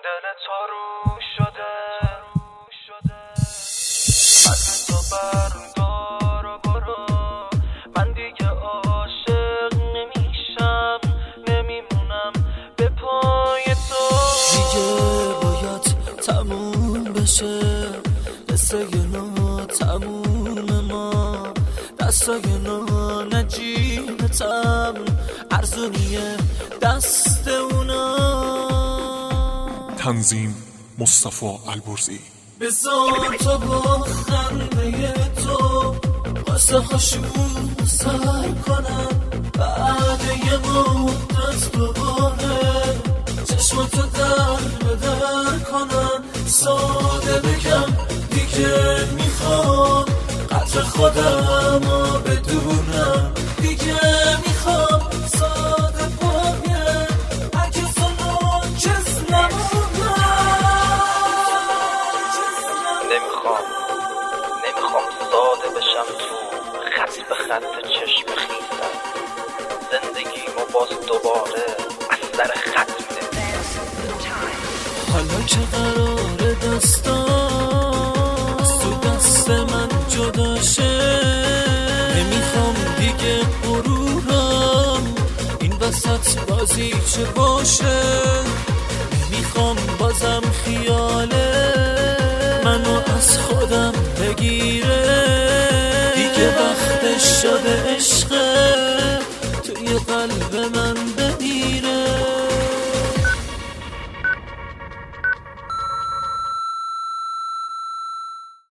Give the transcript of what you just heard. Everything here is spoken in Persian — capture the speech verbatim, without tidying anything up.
دل تو رو شده از تو بردار و برو، من دیگه عاشق نمیشم، نمیمونم به پای تو. دیگه باید تموم بشه قصه نو تموم ما، دستای نو نجیبتم ارزونیه دست اونا. تنظیم مصطفی البرزی. بذار تو با خنده تو واسه هاشون سر کنم، بعد یه مدت دوباره چشماتو در به در کنم. ساده بگم دیگه میخوام قدر خودم رو بدونم، دیگه میخوام ساده باید اگه زنان چیز نمونم. نمیخوام نمیخوام ساده بشم تو خط به خط چشم خیزم، زندگیمو باز دوباره از سر خط می‌نویسم. حالا که قرار دستان از تو دست من جدا شه، نمیخوام دیگه غرورم این وسط بازی چه باشه. نمیخوام بازم خیاله منو از خودم بگیره، دیگه وقتش شده عشقه توی قلب من